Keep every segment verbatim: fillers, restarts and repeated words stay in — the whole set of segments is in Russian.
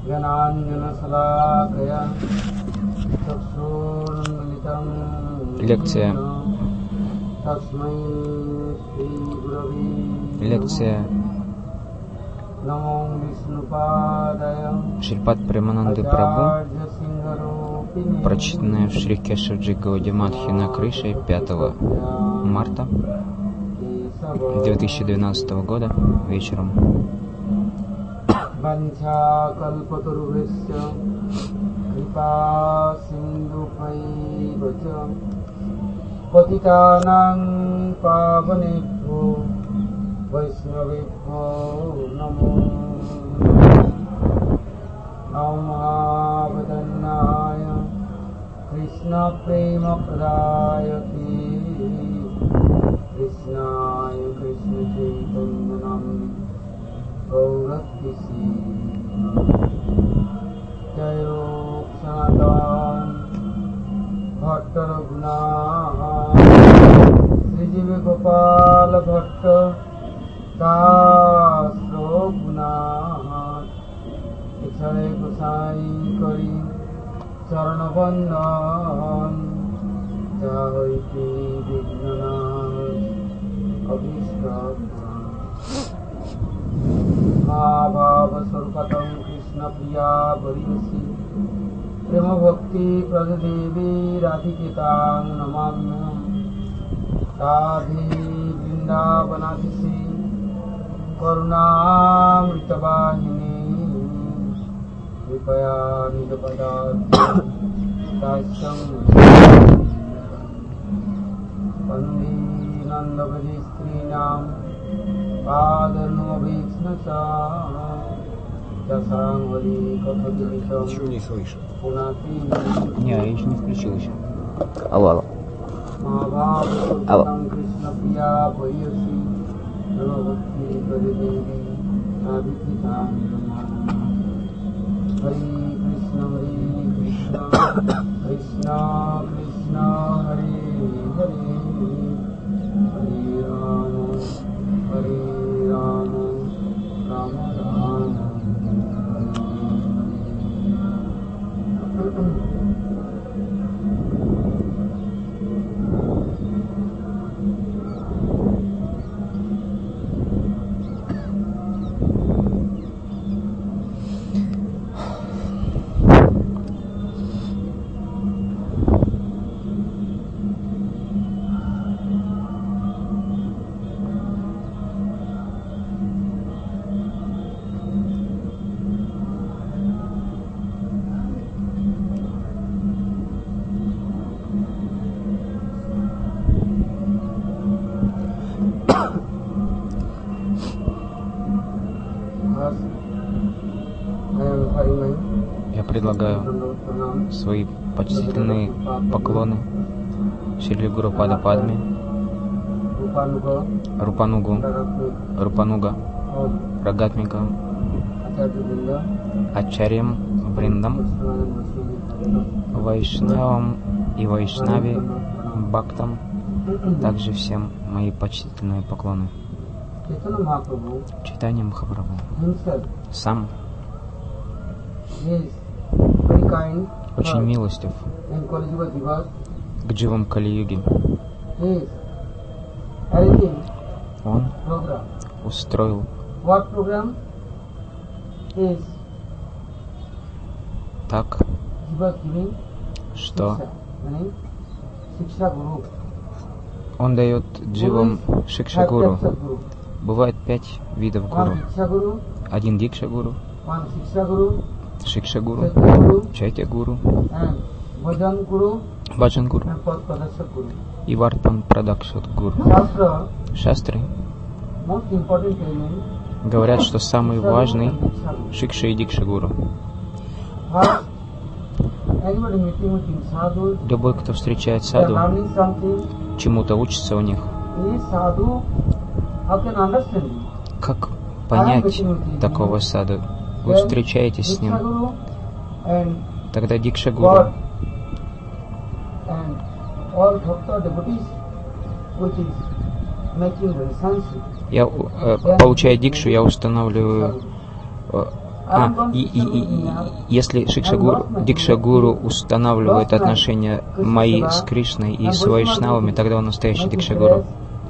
Лекция. Лекция Шрипад Премананды Прабху, прочитанная в Шри Кешавджи Гауди Матхи на крыше пятого марта две тысячи двенадцатого года вечером. Patitanang pavanebhyo vaishnavebhyo namo Namah-vadannaya Krishna prema pradayate Krishnaya Krishna chaitanya namni Gauratisi Jayo Sanatan Bhatta Raghunath Sri Jiva Gopala Bhatta Das Raghunath Ichare Gosai Kari Charana Bandhan Jahoiti Vignanath Abhishtat Mahabhava Sarpatam Krishna Priya Variyasi Prema Bhakti Prajadevi Radhiketang Namamyam Radhe Vrindavanadisi Karunamritabahini Vipaya Nijapadat Tasyam Pandi Nandavadi Strinam Padarnavichnasa Ничего не слышу. Не, я еще не включил еще. Алло, алло. Алло. Я предлагаю свои почтительные поклоны Шрили Гуру Пада Падме, Рупанугу, Рупануга, Рагатмика, Ачарьям, Вриндам, Вайшнавам и Вайшнави, Бхактам, также всем мои почтительные поклоны. Чайтанья Махапрабху сам очень милостив к дживам Кали-юги. Он устроил так, что он дает дживам Шикша-гуру. Бывает пять видов гуру. Один Дикша-гуру, Шикша-гуру, Чайтя-гуру, Баджан-гуру и Вартан-Прадакшат-гуру. Шастры говорят, что самый важный Шикша и Дикша-гуру. Любой, кто встречает саду, чему-то учится у них. Как понять такого саду? Вы встречаетесь с ним. Тогда Дикша-гуру я, э, получая дикшу, я устанавливаю э, А, и, и, и, если Шикшагуру, Дикшагуру устанавливает отношения мои с Кришной и с Вайшнавами, тогда он настоящий Дикшагуру.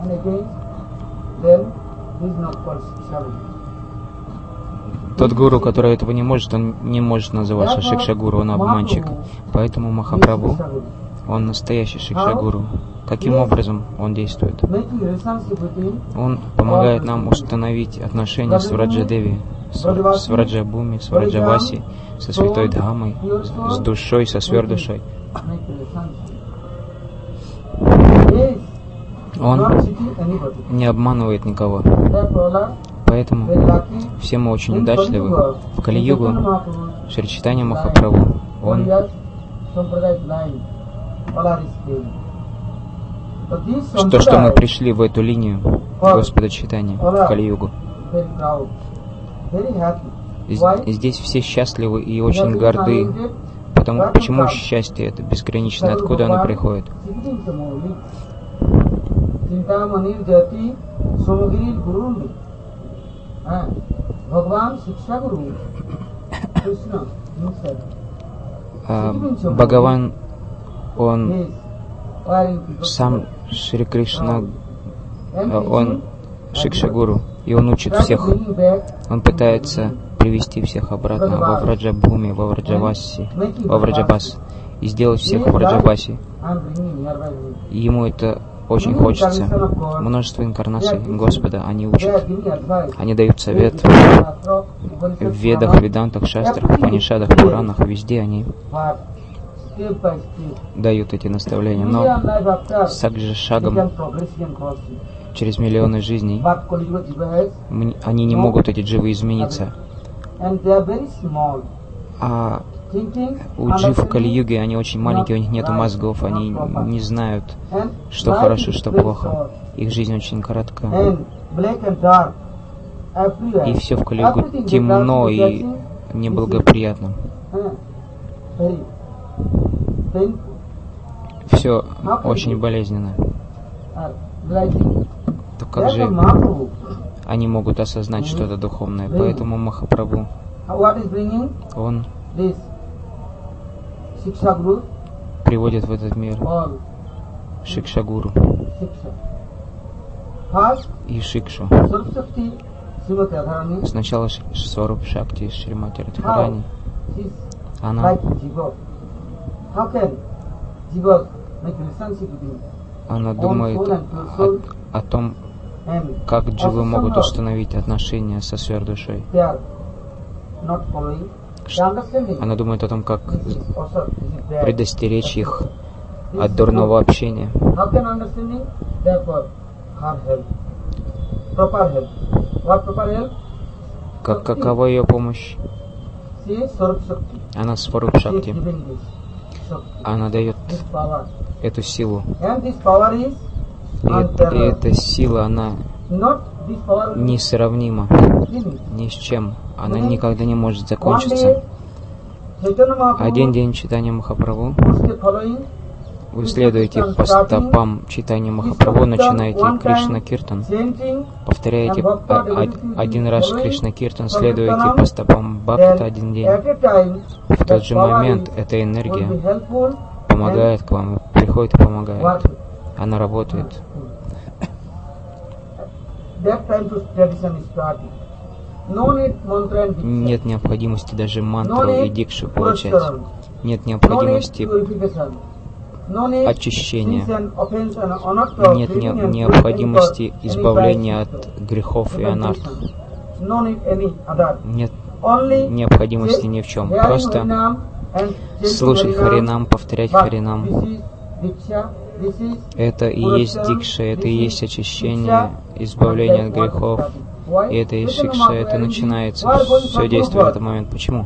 Тот гуру, который этого не может, он не может называться Шикшагуру, он обманщик. Поэтому Махапрабху, он настоящий Шикшагуру. Каким образом он действует? Он помогает нам установить отношения с Враджадеви, с, с Враджабхуми, с Враджаваси, со Святой Дхамой, с, с душой, со сверхдушой. Он не обманывает никого. Поэтому все мы очень удачливы. В Кали-югу Шри Чайтанья Махапрабху, он то, что мы пришли в эту линию Господа Чайтаньи в Кали-югу. Здесь все счастливы и очень горды. Потому, почему счастье это безграничное? Откуда оно приходит? А, Бхагаван, он сам Шри Кришна, он Шикшагуру, и он учит всех, он пытается привести всех обратно во Враджабхуми, во Враджаваси, во Враджабас, и сделать всех в Враджабасе. И ему это очень хочется. Множество инкарнаций Господа, они учат, они дают совет в Ведах, Ведантах, Шастрах, Панишадах, Пуранах, везде они дают эти наставления. Но также шагом через миллионы жизней они не могут, эти дживы, измениться. А у джив в Кали-юге, они очень маленькие, у них нет мозгов, они не знают, что хорошо, что плохо. Их жизнь очень коротка. И все в Кали-югу темно и неблагоприятно. Все очень болезненно. То как же они могут осознать что-то духовное? Поэтому Махапрабху, он приводит в этот мир Шикшагуру и Шикшу. Сначала Сварупа Шакти Шримати Радхарани, она она думает о, о том, как дживы могут установить отношения со сверхдушой. Она думает о том, как предостеречь их от дурного общения. Как, какова ее помощь? Она Сварупа Шакти. Она дает эту силу. И, это, и эта сила, она несравнима ни с чем. Она никогда не может закончиться. Один день Чайтанья Махапрабху, вы следуете по стопам Чайтанья Махапрабху, начинаете Кришна Киртан, повторяете один раз Кришна Киртан, следуете по стопам Бхакта один день. В тот же момент эта энергия помогает к вам, приходит и помогает. Она работает. Нет необходимости даже мантру и дикшу получать. Нет необходимости очищения. Нет не, необходимости избавления от грехов и анарт. Нет необходимости ни в чем. Просто слушать Харинам, повторять Харинам. Это и есть дикша, это и есть очищение, избавление от грехов. И это и шикша, это начинается, все действует в этот момент. Почему?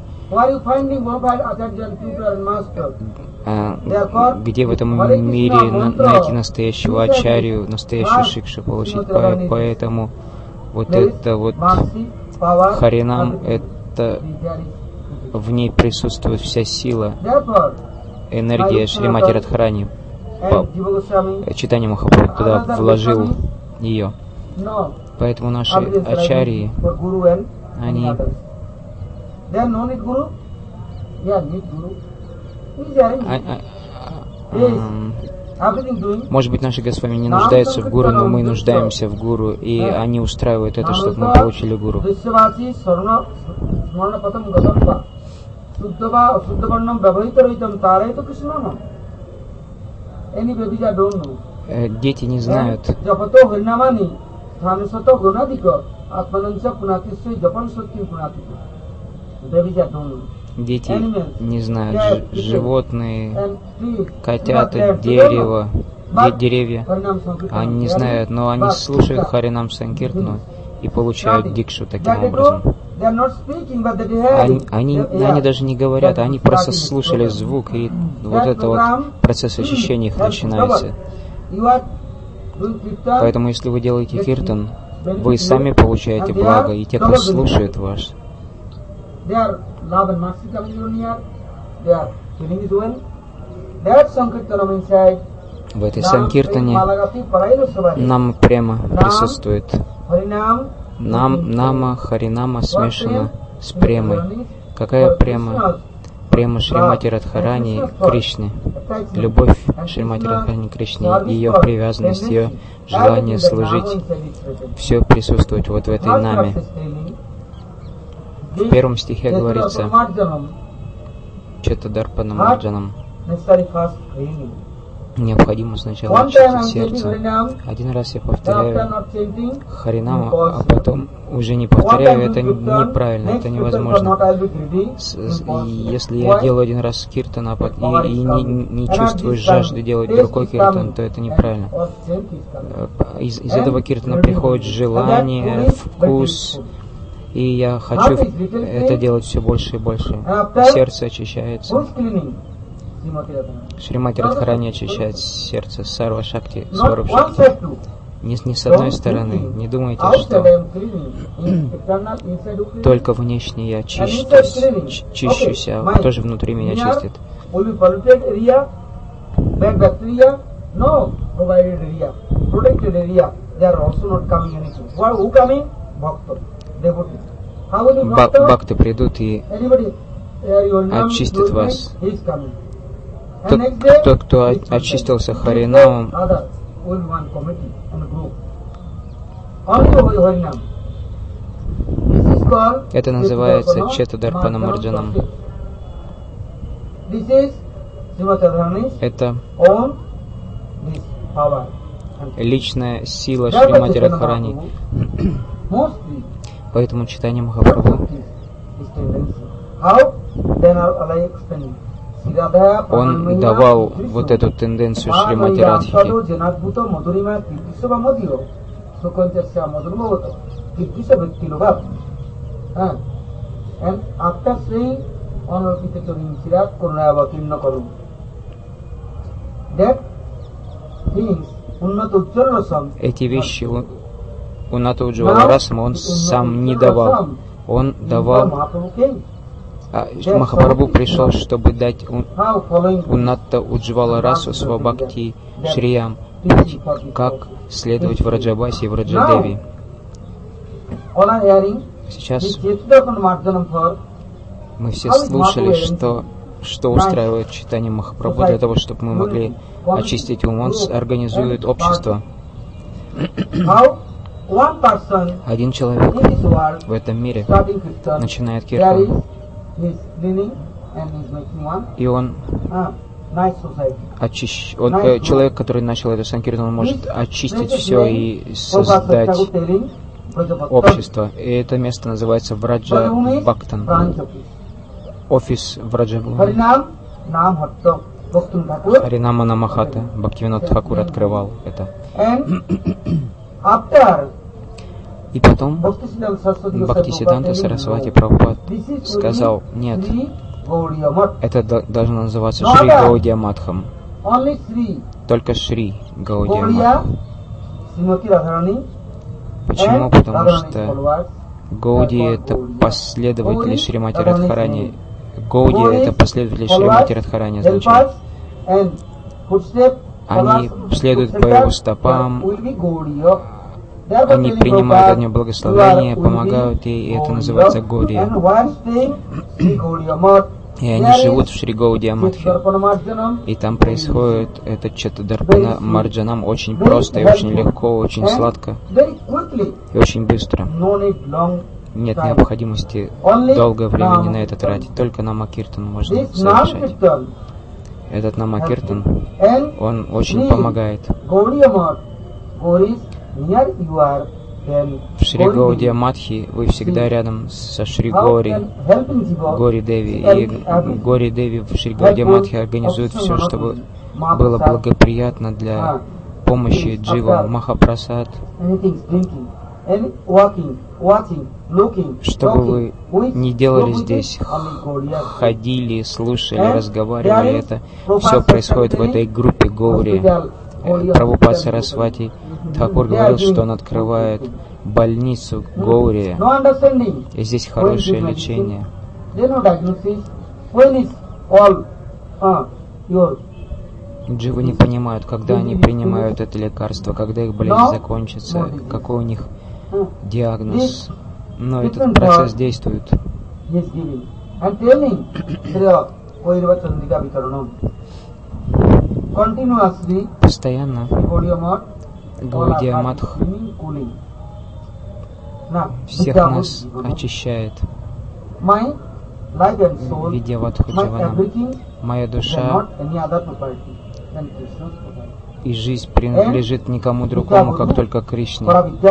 А, где в этом мире на, найти настоящего ачарью, настоящую шикшу получить? По, поэтому вот это вот Харинам, это в ней присутствует вся сила, энергия Шримати Радхарани. Чайтанья Махапрабху туда вложил ее. Поэтому наши ачарьи, они There no need guru? Yeah, need guru. He's arranging. А- а- Yes. м, Everything doing. Может быть, наши Госвами не нуждаются в гуру, но мы нуждаемся в гуру, и они устраивают это, чтобы мы получили гуру. Vishwasi Saruna Smrana Patam Gatampa Suddhava Suddhavarnam Vyavahitaritam Tarayata Krishnama. Any babies I don't know. Э, Дети не знают. Japato Harinamani Thanasato Gunadika Atmanansa Punatisya Japan Satya Punatika. Babies I don't know. Дети не знают. Ж- животные, котята, дерево, де- деревья. Они не знают, но они слушают Харинам Санкиртану и получают дикшу таким образом. Они, они, они даже не говорят, они просто слушали звук, и вот это вот процесс ощущений их начинается. Поэтому, если вы делаете киртан, вы сами получаете благо, и те, кто слушает вас. Love and mercy coming in here, they are feeling it well. That Sankirtanam inside, В этой санкиртане нам прямо присутствует. Нам, нама, харинама смешана с премой. Какая према? Према Шримати Радхарани Кришне. Любовь Шримати Радхарани Кришне, ее привязанность, ее желание служить, все присутствует вот в этой наме. В первом стихе говорится Четадарпана Марджанам. Необходимо сначала очистить сердце. Один раз я повторяю Харинаму, а потом уже не повторяю. Это неправильно, это невозможно. С, и если я делаю один раз киртан, а потом, и, и не, не чувствую жажды делать другой киртан, то это неправильно. Из, из этого киртана приходит желание, вкус, и я хочу это делать все больше и больше. Сердце очищается. Шримати Радхарани очищает сердце. Сарва Шакти, Сваруб Шакти. Не, не с одной стороны. Не думайте, что только внешне я чищусь, чищусь, а тоже внутри меня чистит. Бхакты придут и очистят вас. Тот, тот, кто очистился Харинамом, это называется Четадарпана Марджанам. Это личная сила Шримати Радхарани. Поэтому читание Махапрабху, он давал вот эту тенденцию Шримати Радхики. Эти вещи Унната Уджвала Расама он сам не давал. Он давал. А Махапрабху пришел, чтобы дать Унната Уджвала Расу Свабхакти Шриям, как следовать в Раджабасе и в Раджадеви. Сейчас мы все слушали, что, что устраивает читание Махапрабху для того, чтобы мы могли очистить ум. Он организует общество. Один человек в этом мире начинает киртан, и он, очищ... он э, человек, который начал эту санкиртан, он может очистить все и создать общество. И это место называется Враджа Бхактан, офис Враджа Харинама Намахата. Бхактивинод Тхакур открывал это. И потом Бхактисиданта Сарасвати Прабхупад сказал: нет, это должно называться Шри Гаудия Матхам. Только Шри Гаудия Матхам. Почему? Потому что Гауди — это последователи Шримати Радхарани. Гауди — это последователи Шримати Радхарани означает. Они следуют по его стопам, они принимают от нее благословение, помогают ей, и это называется Гаудия. И они живут в Шри Гаудия Матхе. И там происходит этот Чатадарпана Марджанам очень просто и очень легко, очень сладко и очень быстро. Нет необходимости долгое времени на это тратить, только намакиртан можно совершать. Этот намакиртан, он очень помогает. В Шри Гаудия Матхи вы всегда рядом со Шри Гори, Гори Деви. И Гори Деви в Шри Гаудия Матхи организует все, чтобы было благоприятно для помощи дживам, Махапрасад, чтобы вы не делали здесь, ходили, слушали, разговаривали. Это все происходит в этой группе Гаури. Прабхупад Сарасвати Тхакур говорил, что он открывает больницу Гаурия. И здесь хорошее лечение. Дживы не понимают, когда они принимают это лекарство, когда их болезнь закончится, какой у них диагноз. Но этот процесс действует. Постоянно Гаудия Матх всех нас очищает. Видя Вадху Дживана, моя душа и жизнь принадлежит никому другому, как только Кришне.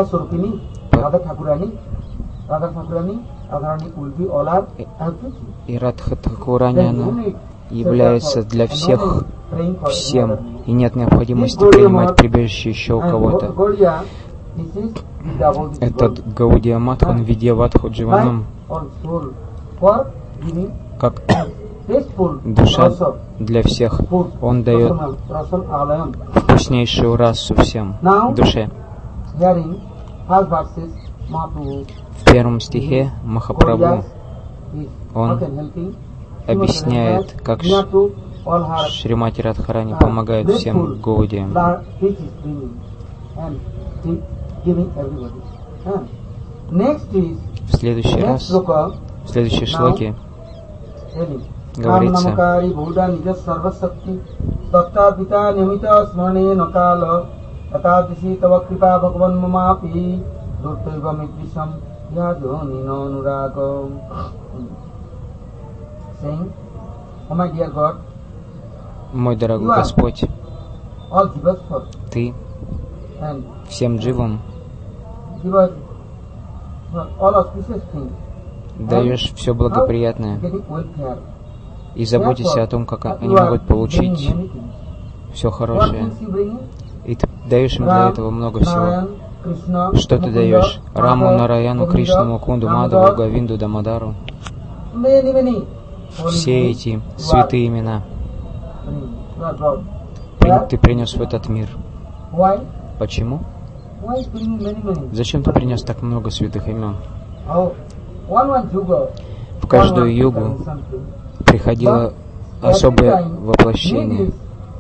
И Радха Тхакурани, она является для всех всем, и нет необходимости принимать прибежище еще у кого-то. Этот Гаудия Матх, он видя Вадху Дживанам, как душа для всех, он дает вкуснейшую расу всем душе. В первом стихе Махапрабху, он объясняет, как Шримати Радхарани помогает всем Гаудиям. В следующий раз, в следующей шлоке говорится: мой дорогой Господь, Ты всем дживам даешь все благоприятное и заботишься о том, как они могут получить все хорошее. И ты даешь им для этого много всего. Что ты даешь? Раму, Нараяну, Кришну, Мукунду, Мадаву, Гавинду, Дамадару. Все эти святые имена ты принес в этот мир. Почему? Зачем ты принес так много святых имен? В каждую югу приходило особое воплощение.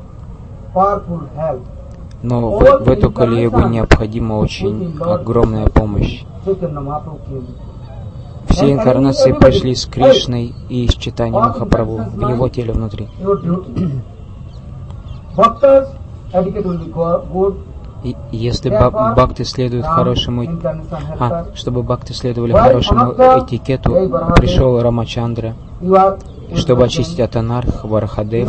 Но в, в эту Кали-югу необходима очень огромная помощь. Все инкарнации пошли с Кришной и с Чайтаньей Махапрабху в его теле внутри. И если бхакты следуют хорошему, а, чтобы бхакты следовали хорошему этикету, пришел Рамачандра, чтобы очистить от анарх Варахадев.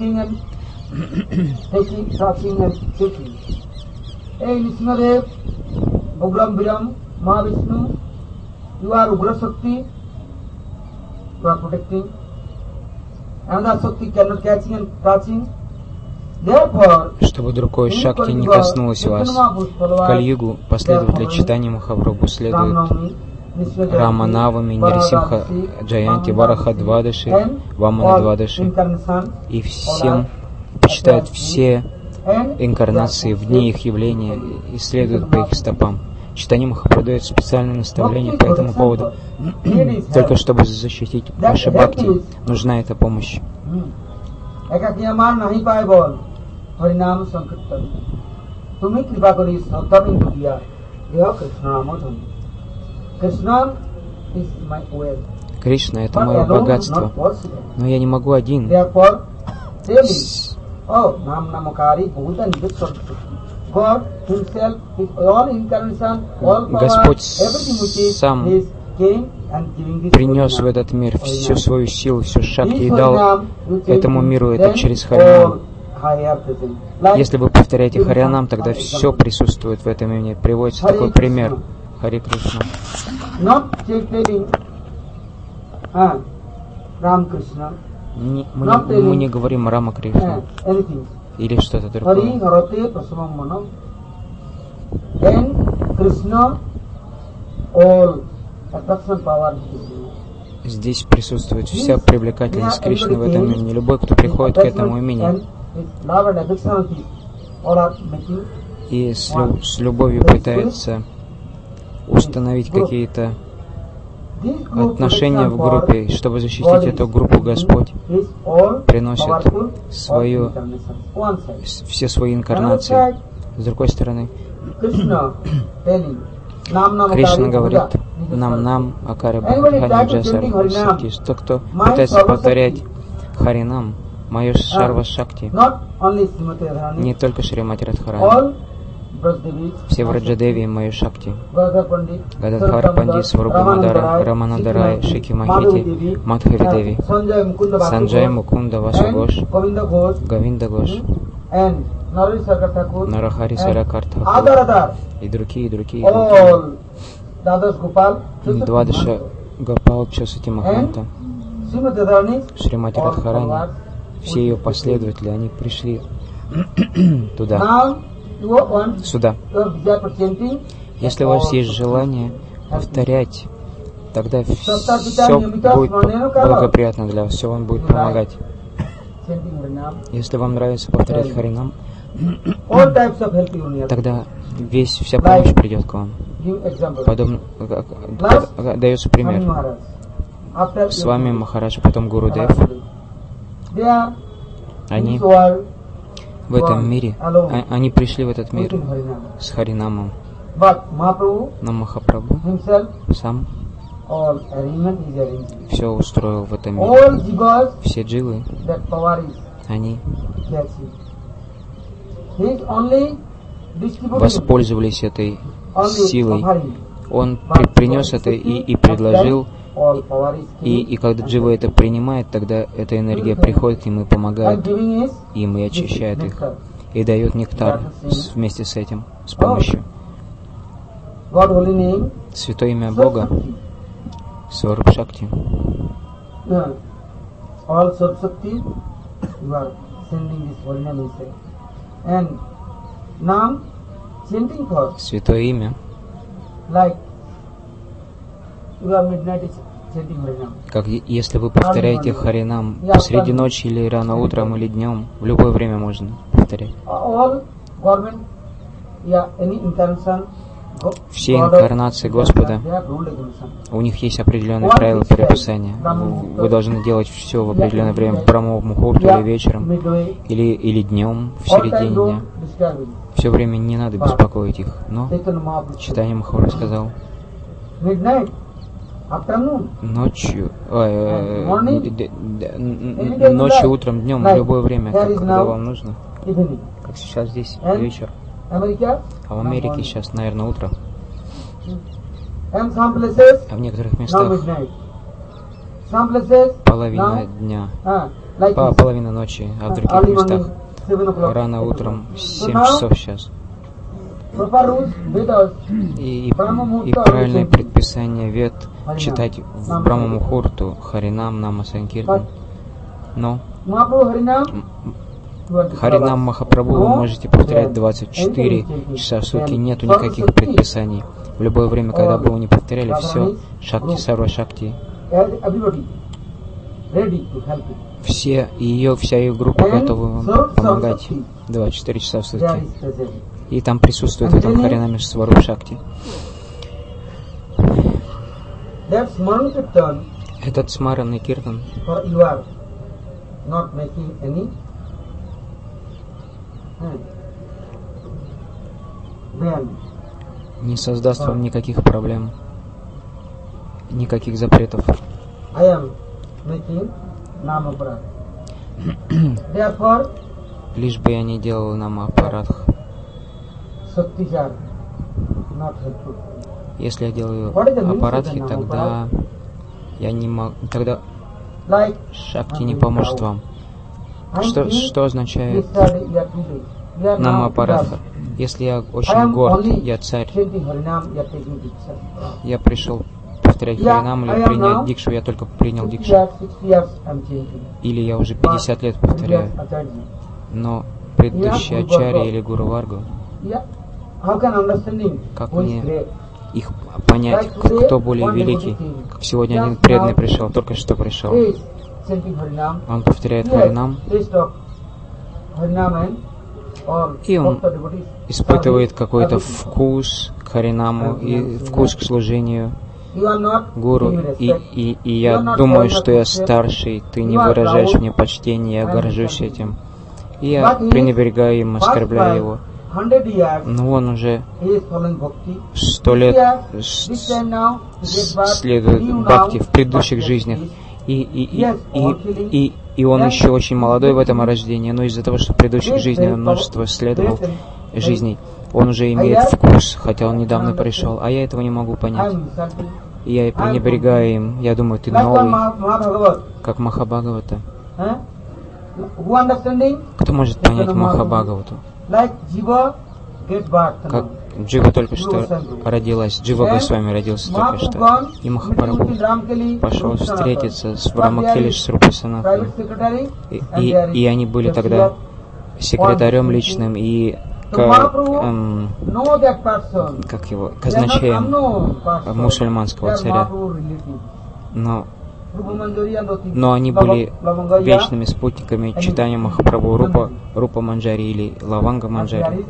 Чтобы другой Шакти не коснулась вас. В Кали-югу последователи Чайтаньи Махапрабху следуют Раманавами, Нирсимха Джаянти, Вараха Двадаши, Вамана Двадаши, и всем почитают все инкарнации в дни их явления и следуют по их стопам. Чайтанья Махапрабху дает специальное наставление по этому поводу. Только чтобы защитить ваши бхакти, нужна эта помощь. You have Krishna Namadham. Krishna is my wealth. Кришна — это But мое alone богатство, not possible. но я не могу один. Therefore, daily, С- oh, Nam Namakari Bhuta Nidhi. God Himself, with all incarnation, all power, Господь everything which is сам His, came and giving this принес в Harinam. этот мир всю Harinam. свою силу, всю шакти и This дал Harinam, which is этому миру then это через all Харинам. higher present. Like Если вы повторяете Krishna, Харинам, тогда for все example, присутствует в этом имени. Приводится Харе такой пример. Кришна. Хари Кришна. not telling ah, Ram Krishna, Не- мы, Not не, мы telling- не говорим Рама ah, Кришна anything. или что-то Hari другое. Harate Prasamam Manam. And Krishna, all attraction power is Krishna. Здесь присутствует вся привлекательность Кришны в этом имени. Любой, кто приходит к этому имени And with love and affection, all are making и с, лю- с любовью пытается установить какие-то this group отношения в protection for группе, чтобы защитить God эту is группу, Господь is all приносит powerful свою- of incarnation. One side. с- все свои Another инкарнации. side, С другой стороны, Krishna telling, Nam Nam Кришна Akari говорит Buddha, нам, нам, Акари Anybody Бхадхани try to Джасар chanting Harinam? Шакти. Тот, кто Mind пытается Sarva повторять Shakti. Харинам, мое Шарва Шакти, Not only Srimati Radharani, не только Шримати Радхарани, all Brajdevis, все Враджадеви мое Шакти, Gadadhar Pandit, Гададхар Пандит, Сварупамадара, Раманандарай, Шики Махити, Мадхави Деви, Sanjay Mukunda Vasu Санджай Ghosh, Мукунда Васу and Гош, Govinda Ghosh, Гавинда Гош, and Narari Sarkar Thakur, Нарахари and Саракар other Тхакур other, и другие, и другие, и другие. all Dadas Gopal, Двадаша Гопал Часати Маханта, Srimati Radharani, Шримати all Радхарани, followers. все ее последователи, они пришли туда, Now you want сюда. your desire for chanting. Если у вас есть желание повторять, тогда все будет благоприятно для вас, все вам будет помогать. Chanting Harinam. Если вам нравится повторять Харинам, All types of help you need. тогда весь, вся помощь придет к вам. Give example. Подобно, как- как- дается Swami пример. Maharaj. After С вами Махарадж, потом Гурудев. They are Они in this world в этом мире, а- они пришли в этот мир within Harinam. с Харинамом. But Mahaprabhu Но Махапрабху himself, сам all arrangement is arranged. все устроил в этом мире. All jivas, Все джилы, that power is они catching. He is only distributing воспользовались этой only силой. offering. Он при- принес это и, и предложил, All power is и, giving. и когда Джива это принимает, тогда эта энергия приходит к ним и And помогает giving is им и очищает их, nectar. и дает нектар с- вместе с этим, с помощью. God holy name. Святое имя Бога, Сваруб Шакти. Yeah. All Sat Shakti, you are sending this holy name inside. And now chanting for Святое имя, like you are midnight is chanting holy name. как е- если вы повторяете Харинам посреди ночи или рано утром или днем, в любое время можно повторять. All government, yeah, any incarnation. go- Все God of- инкарнации Господа, they have rule regulation. у них есть определенные правила переписания. Вы, вы должны делать все в определенное время, в Брамовом мухурту или вечером, Midway, или, или днем, в all time середине дня. don't disturb you. Все время не надо беспокоить их. Но Chaitanya Mahaprabhu. читание Махавара сказал, Midnight, afternoon, ночью, ой, э, Morning? д- д- д- н- Any н- time you ночью, like. утром, днем, в Like, любое время, here как- is когда now вам нужно. evening. Как сейчас здесь And вечер, America, а в Америке morning. сейчас, наверное, утро, And some places, а в некоторых now местах midnight. Some places, половина now, дня, ah, like по- this. половина ночи, а в Ah, других early местах morning, seven o'clock. рано eight утром, o'clock. So семь now, часов сейчас. proper rules, Vedas, И, и, и правильное предписание вед Харинам. читать в Нам Брахма Харинам. Мухурту, Харинам, Нама Санкиртан. Но Mahaprabhu Harinam, twenty-four Харинам hours. Махапрабху вы No, можете повторять then двадцать четыре anything is часа в сутки, taken. нету Sarva никаких Shakti. предписаний. В любое время, когда бы вы не повторяли, все, Radharani, Шакти, group. Сарва Шакти, Everybody ready to help you. все, и ее, вся ее группа And готова вам Sarva помогать Shakti. двадцать четыре часа в There сутки. is present. И там присутствует в этом And Харинаме Сваруб Шакти. That Smaran Kirtan, Этот Смаранный Киртан, for you are not making any hmm. then не создаст вам никаких проблем, никаких запретов. I am making nama aparadh. Therefore, Лишь бы я не делал намапарадх. Shaktis are not helpful. Если я делаю апарадхи, тогда я не могу, тогда Like шакти не поможет вам. Что, что означает yesterday you are today. You are now намапарадха? because Если я I очень am горд, only я царь, chanting Harinam, you are taking dikshā. я пришел повторять Я- Харинам I или am принять now дикшу, я только принял fifty дикшу. years, sixty years I am chanting. Или я уже But пятьдесят лет previous повторяю. Acharya, Но предыдущий Я Гуру ачарья Варгу. или Гуру Варгу, yeah, how can understanding Как who is мне great? их понять, кто более великий. Как сегодня один преданный пришел, только что пришел. He is chanting Harinam. Он повторяет He has Харинам, taste of Harinam and all И он bhakta devotees испытывает service, какой-то everything. вкус к Харинаму и вкус к служению You are not Гуру. giving И, respect. и, и You я are not думаю, showing что я appreciation. старший, ты не You are выражаешь proud. мне почтение, я I am горжусь something. этим. И я But he is пренебрегаю им, past оскорбляю by его. hundred years, Но он уже he is following bhakti. сто This лет year, с- this time now, he gets back, следует new бхакти now, в предыдущих but жизнях. yes, И, и, и, Yes, и, all feeling. и, и он Yes, еще очень молодой в этом feeling. рождении, но из-за того, что в предыдущих Yes, жизнях very он множество powerful. следовал Yes, and- жизней, он уже имеет I have- вкус, хотя он недавно I understand. пришел, а я этого не могу I понять. am insulting. И я и пренебрегаю им. Я думаю, ты Like one новый, Maha- Mahabhagavat. как Махабхагавата. Huh? Who understanding? Кто может понять Махабхагавату? Like Jiva gets birth. Как Джива только что родилась, Джива Госвами родился только что. И Махапрабху пошел встретиться с Брамакелиш Срупасана. И, и, и они были тогда секретарем личным и к, эм, как его, казначеем мусульманского царя. Но, но они были вечными спутниками читания Махапрабху Рупа, Рупа Манджари или Лаванга Манджари.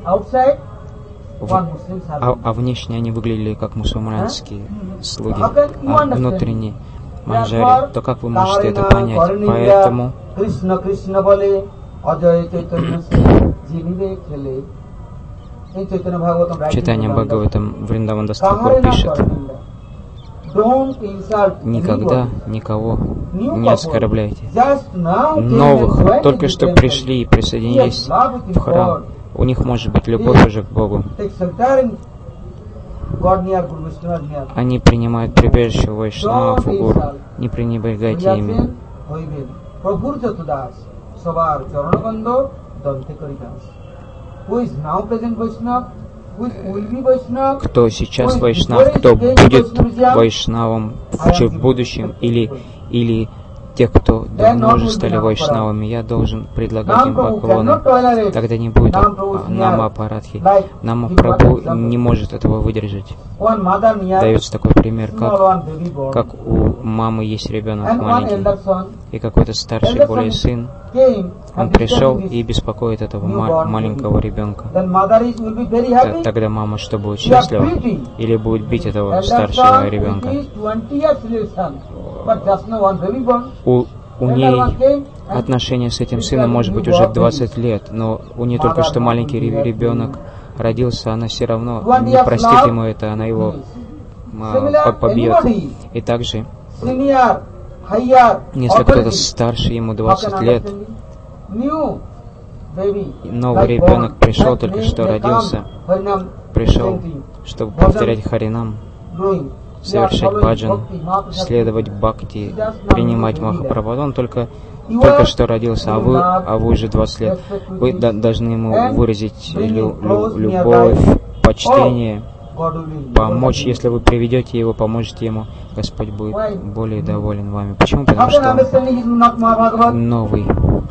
В- а, а внешне они выглядели как мусульманские слуги, а внутренне Манджари. То как вы можете это понять? Поэтому Кришна Кришна боле Аджай Чайтанья Джививе Келе. читание Бхагаватам Вриндаван Дастакур пишет: никогда никого не оскорбляйте. Новых, только что пришли и присоединились в храм, у них может быть любовь уже к Богу. Они принимают прибежище у Вайшнавов и Гуру. Не пренебрегайте ими. Кто сейчас Вайшнав, кто будет Вайшнавом в, в будущем, или, или те, кто давно уже стали Вайшнавами, я должен предлагать им поклоны. Тогда не будет Нама Апарадхи. Нама Прабху не может этого выдержать. Дается такой пример, как, как у мамы есть ребенок маленький, и какой-то старший более сын, он пришел и беспокоит этого ма- маленького ребенка. Т- Тогда мама что, будет счастлива? Или будет бить этого старшего ребенка? У, у ней отношения с этим сыном может быть уже двадцать лет, но у нее только что маленький ре- ребенок родился, она все равно не простит ему это, она его а, по- побьет. И также, если кто-то старше, ему двадцать лет, новый ребенок пришел, только что родился, пришел, чтобы повторять Харинам, совершать баджан, следовать бхакти, принимать Махапрабху. Он только, только что родился, а вы, а вы уже двадцать лет. Вы да, должны ему выразить лю, лю, любовь, почтение, помочь. Если вы приведете его, поможете ему, Господь будет более доволен вами. Почему? Потому что он новый.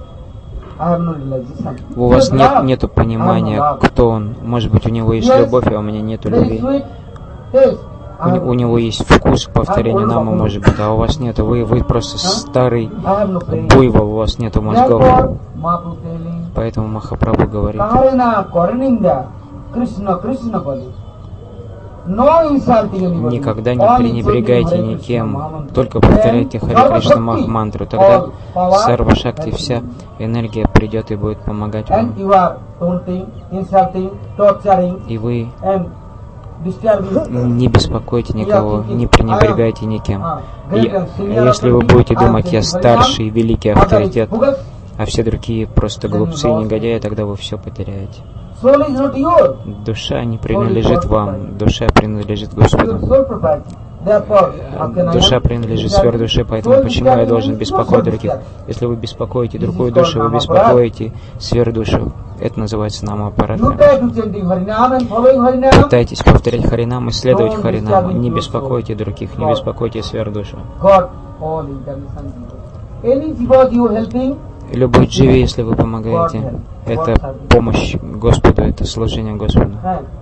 У вас нет, нету понимания, кто он. Может быть, у него есть любовь, а у меня нету любви. У, у него есть вкус к повторению нама, может быть, а у вас нету. Вы, вы просто старый буйвол, у вас нету мозгов. Поэтому Махапрабху говорит: никогда не пренебрегайте никем, только повторяйте Хари Кришна Мах мантру, тогда Сарва Шакти, вся энергия придет и будет помогать вам. И вы Не беспокойте никого, не пренебрегайте никем. И если вы будете думать, я старший, великий авторитет, а все другие просто глупцы и негодяи, тогда вы все потеряете. Душа не принадлежит вам, душа принадлежит Господу. Душа принадлежит сфере души, поэтому почему я должен беспокоить других? Если вы беспокоите другую душу, вы беспокоите сферу душу. Это называется намапарадха. Пытайтесь повторять Харинам и следовать Харинаму. Не беспокойте других, не беспокойте сферу душу. Любой дживе, если вы помогаете, это помощь Господу, это служение Господу.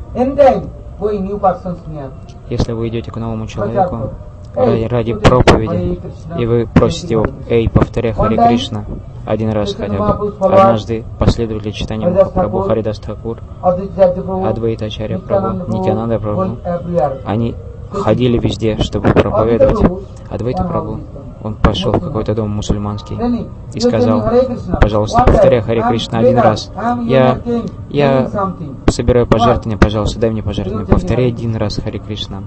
Если вы идете к новому человеку ради, ради проповеди, и вы просите его, эй, повторяй Хари Кришна один раз хотя бы. Однажды последовали читанию Махапрабху, Харидас Тхакур, Адвайта Ачарья Прабху, Нитьянанда Прабху. Они ходили везде, чтобы проповедовать. Адвайта Прабху, он пошел в какой-то дом мусульманский и сказал, пожалуйста, повторяй Хари Кришна один раз. Я, я собираю пожертвования, пожалуйста, дай мне пожертвования. Повторяй один раз Хари Кришна.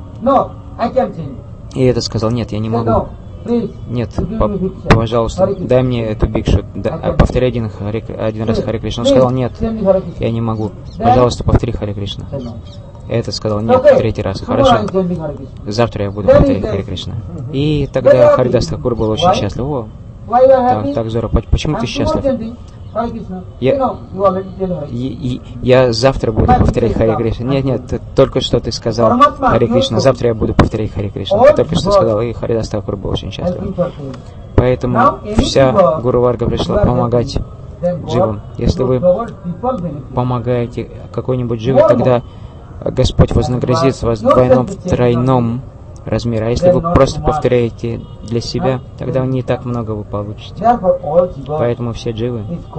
И этот сказал, нет, я не могу. Нет, пожалуйста, дай мне эту бикшу. Да, повтори один, Хари, один раз Хари Кришна. Он сказал, нет, я не могу. Пожалуйста, повтори Хари Кришна. Этот сказал, нет, третий раз. Хорошо, завтра я буду повторять Хари Кришна. И тогда Харидас Тхакур был очень счастлив. О, так, так здорово. Почему ты счастлив? Я, я, я завтра буду повторять Хари Кришна. Нет, нет, только что ты сказал Хари Кришна. Завтра я буду повторять Хари Кришна. Ты только что сказал, и Харидас Тхакур был очень счастлив. Поэтому вся Гуру Варга пришла помогать дживам. Если вы помогаете какой-нибудь дживе, тогда Господь вознаградит вас в двойном, тройном размере. А если вы просто повторяете для себя, тогда не так много вы получите. Поэтому все дживы,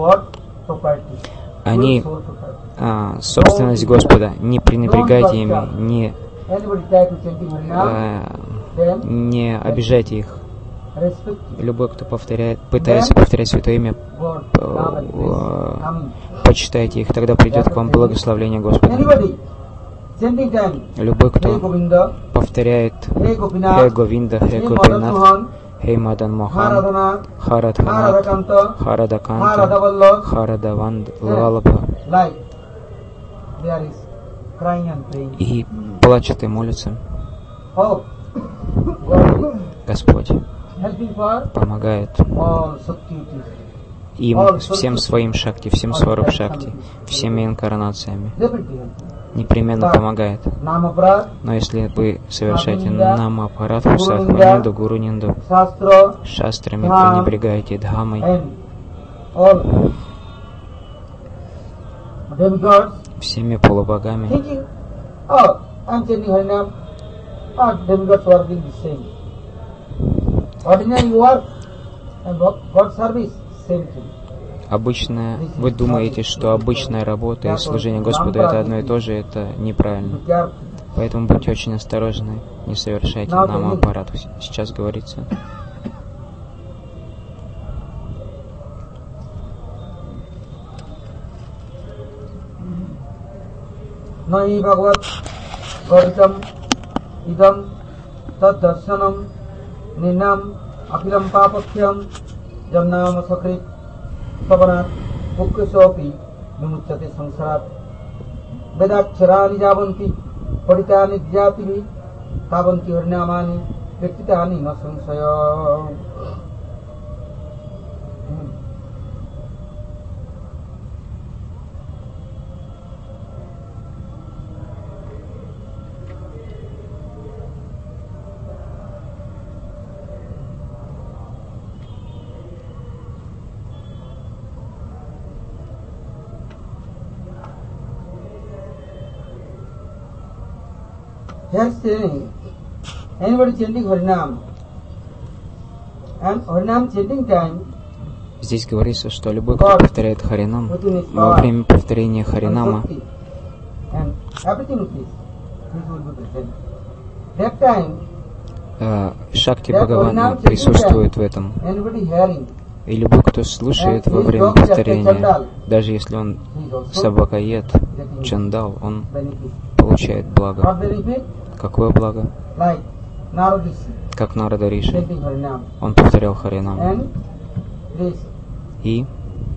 они а, собственность Господа. Не пренебрегайте ими, не, а, не обижайте их. Любой, кто повторяет, пытается повторять Святое Имя, почитайте их, тогда придет к вам благословение Господа. Любой, кто повторяет Хе Говинда, Хе Гопинат, Хе Мадан Мохан, Харадханат, Харадаканта, Харадаванд Лалабха, и плачет и молится, Господь помогает им всем своим шакти, всем сваруб шакти, всеми инкарнациями. Непременно помогает. Но если вы совершаете намапарадху, садху-нинду, гуру-нинду, шастрами пренебрегаете, дхамой, всеми полубогами, обычная, вы думаете, что обычная работа и служение Господу это одно и то же, это неправильно. Поэтому будьте очень осторожны, не совершайте намапарадху. Сейчас говорится. Наи Бхагават Гавитам Идам Тад Дарсанам Нинам Акилам Папакhyam Jamnam Sakrit Pavanat Mukhyashopi Vimuchyate Samsarat Vedakcharani Javanti Paditani Jyativi Tavanti Harnamani Vektitani Na Samsaya. Here saying, anybody chanting Harinam, and Harinam chanting time. Здесь говорится, что любой, кто повторяет Харинам, во время повторения Харинама, Шакти Бхагавана присутствует в этом. И любой, кто слушает во время повторения, даже если он собакоед, чандал, он получает благо. What benefit? Какое благо? Like Narada Rishi, Как Нарада Риши. chanting Harinam. Он повторял Харинам. And this И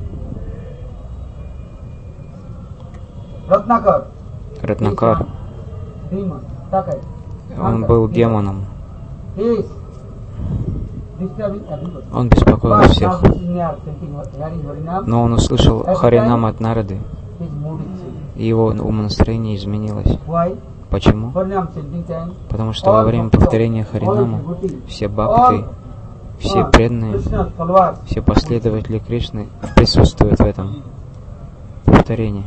Ratnakar, Ратнакар, demon, Takai, он был демоном. he is disturbing everybody. Он беспокоил But всех. now sitting here chanting, hearing Harinam, Но он услышал Харинам от Нарады, his mood is changed. и его умонастроение изменилось. Why? Почему? Harinam chanting time, Потому что во время повторения Харинама все бхакты, все преданные, Krishna's followers, все последователи Кришны присутствуют в этом повторении.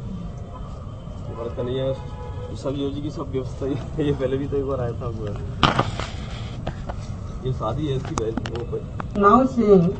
सब योगी की सब व्यवस्था ये पहले भी तो एक बार आया था हुआ ये शादी ऐसी now saying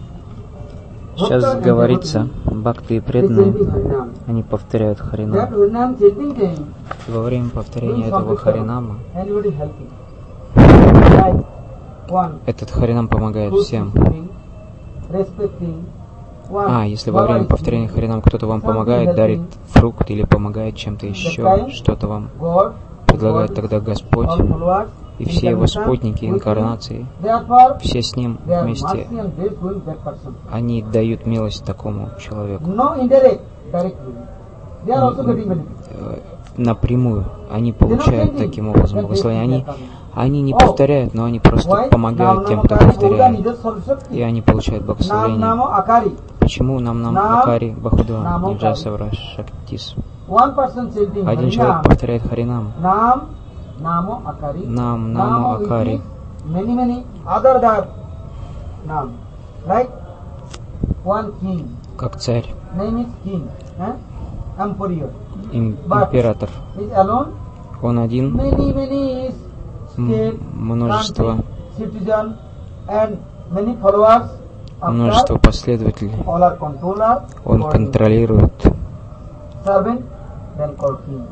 Сейчас говорится, бхакты и преданные, Harinam. они повторяют That Харинам. Harinam chanting time, И во время повторения этого Харинама anybody helping. Like one, этот Харинам помогает who's всем. giving, respecting. One, А, если во время повторения Харинам кто-то вам помогает, дарит фрукт или помогает чем-то еще, что-то вам God, предлагает тогда Господь all followers, и все его спутники инкарнации, therefore, все с ним they are вместе, mercy and grace going that person. они дают милость такому человеку. No indirect, directly. They are also getting benefit. Э, Напрямую они получают таким образом благословение. Они, они не повторяют, но они просто помогают тем, кто повторяет. И они получают благословение. Namo Akari. Почему нам нам Акари Бахуда Ниджа Савра Шактис? One person chanting Один человек Harinam. повторяет Харинам. Nam, Namo Akari. Nam, Namo which Akari. is Many, many other than Nam. Like one king. Как царь, Name is king. Eh? Emperor. им- But император. is alone. Он один, Many, many is state, множество, country, citizen, and many followers. множество After, последователей. all are controller. Он or контролирует. servant, then called king.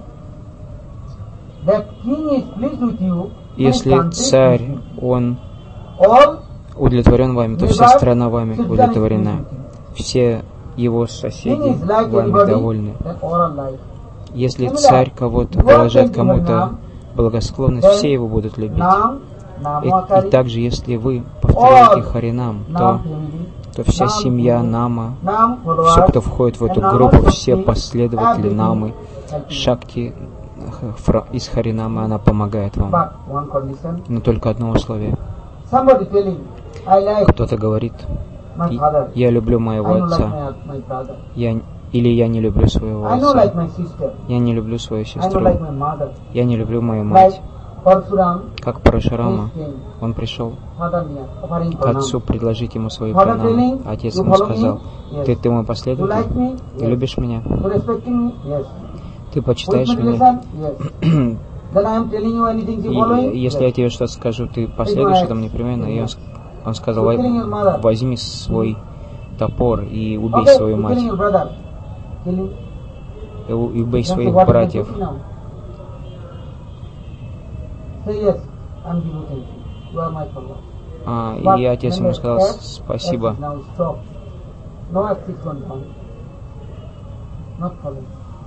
That king is pleased with you. Если then country царь, pleased with you. он All удовлетворен вами, то вся страна вами удовлетворена. Все его king соседи is like вами anybody, довольны. then all are like. Если царь кого-то выражает кому-то благосклонность, все его будут любить. Nam, И, Namo и Akari, также, если вы повторяете Харинам, то, Nam family, то вся Nam семья family, Нама, Nam все, followers, кто входит в эту and Nama группу, Shakti, все последователи everything Намы, helping. Шакти х- фра- из Харинамы, она помогает вам. But one condition, Но только одно условие. somebody telling, I like Кто-то говорит, my «И- father, я люблю I моего don't like отца, my, my brother, я, или я не люблю своего I don't like отца, my sister, я не люблю свою I don't сестру, like my mother. я не люблю мою Like мать». Parsuram, Как Парашарама, he came, он пришел father near, offering к отцу pranam. предложить ему свои Father пранамы. telling, Отец you ему follow сказал, me? Yes. ты, ты мой You like последователь, me? ты Yes. любишь меня, You respecting me? Yes. ты With почитаешь меня. meditation? Yes. Then I am telling you anything you following? И если я Yes. тебе что-то скажу, ты последуешь этому непременно. И он, ск- он сказал, You're killing your mother. возьми свой топор и убей Okay, свою you're мать, killing your brother. Killing. и у- и убей Then say, своих what am I братьев. doing now? Say yes, I'm giving thank you. You are my follower. А, But и отец ему remember, сказал, X, спасибо. X is now stop. No X is gone down. Not following.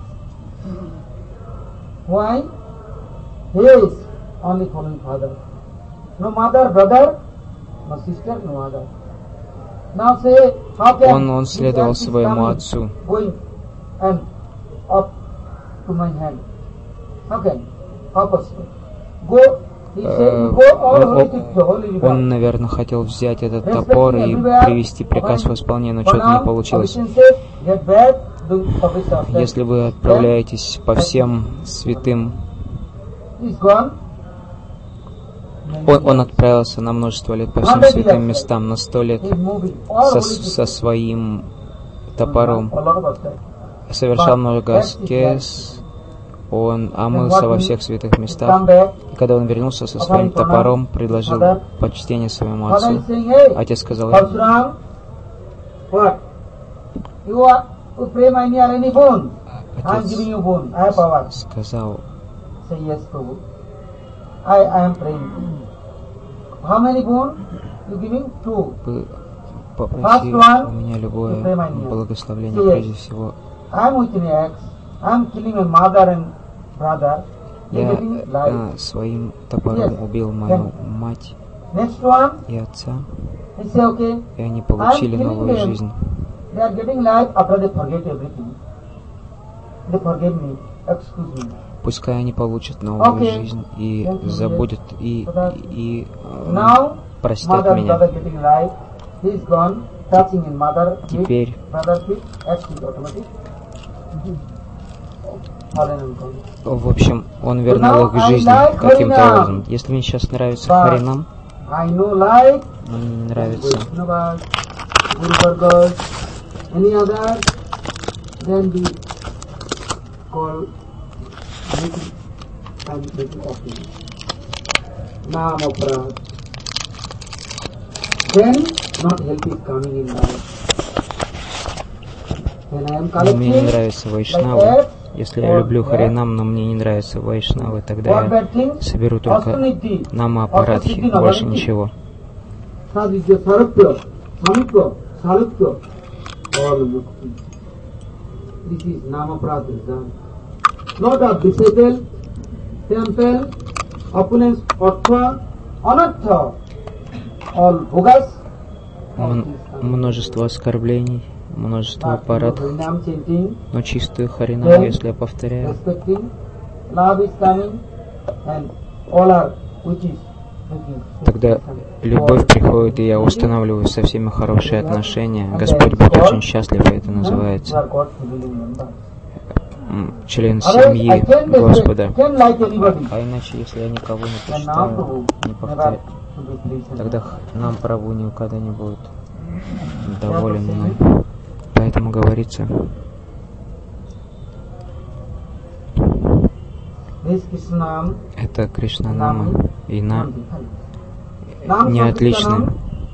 Why? He is only following father. No mother, brother, no sister, no mother. Now say, how can Он, он this следовал hand is своему coming, отцу. going and up to my hand? How can? How possible? Go, he said, Э, go all он- holy to the holy river. Он, наверное, хотел взять этот топор и привести приказ в исполнение, но что-то не получилось. Если вы отправляетесь по всем святым, он, он отправился на множество лет по всем святым местам, на сто лет со, со своим топором, совершал много аскез, он омылся во всех святых местах, и когда он вернулся со своим топором, предложил почтение своему отцу. Отец сказал ему, отец сказал, I, I am praying. How many bone you giving? Two. попроси у меня любое благословление, прежде всего. I am with an axe. I am killing my mother and brother, they Я getting life. э, своим топором убил мою мать Next one, и отца, he say, okay, и они I am получили killing новую them. жизнь. They are getting life after they forget everything. They forget me. Excuse me. Пускай они получат новую Okay. жизнь и Thank you, забудут и, Brother. и, и, э, Now, простят mother, меня. brother getting life. He is gone, touching in mother feet, Теперь brother feet, act is automatic. Hare Krishna. В общем, он вернул Now их к I жизни like каким-то Harinam. образом. Если мне сейчас нравится But Харинам, I know like но мне не нравится Vaishnavas, Guru Vargas, any other, then we call making and making offering. Nam Aparad. Then not help is coming in life. When I am но мне не collecting, нравятся like вайшнавы. that, Если я люблю Харинам, но мне не нравятся вайшнавы, тогда what я bad things, соберу только austerity, Нама-апарадхи, austerity, больше nobility. ничего. Sadhya, Sarupya, Samipya, Sarupya, all mukti. This is Namaprad is done. Lot of disciple, temple, opponents, Artha, Anartha, all bogus. all М- these are- множество оскорблений, множество But аппаратов, Harinam chanting, но чистую Харинаму, если я повторяю, respecting, love is coming, and all are witches. тогда любовь приходит, и я устанавливаю со всеми хорошие отношения. Господь будет очень счастлив, и это называется м, член семьи Господа. А иначе, если я никого не почитаю, не повторяю, тогда х- нам Прабху никогда не будет доволен мной. Поэтому говорится, это Кришнанама и на не отличны.